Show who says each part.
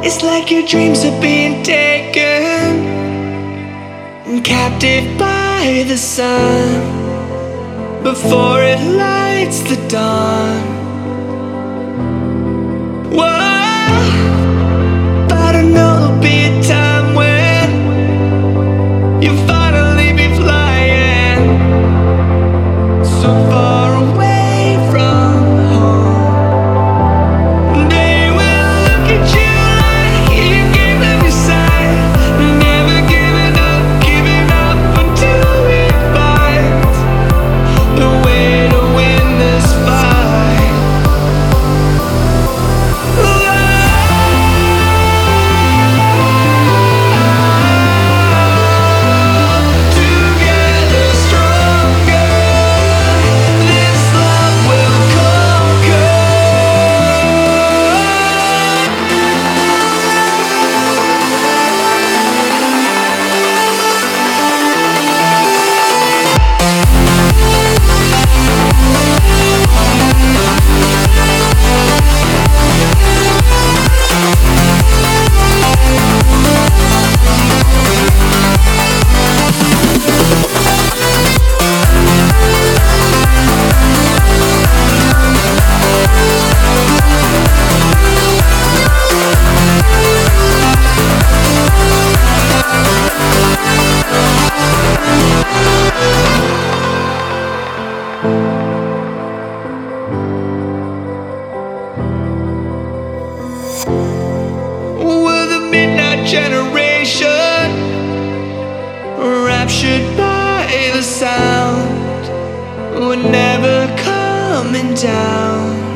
Speaker 1: It's like your dreams are being taken captive by the sun before it lights the dawn. Whoa, but I know there'll be a time when you'll finally be flying so far away from home. They will look at you like you gave them your side, never giving up until we find the way to win this fight. Together stronger, this love will conquer. We're the midnight generation, raptured by the sound. We're never coming down.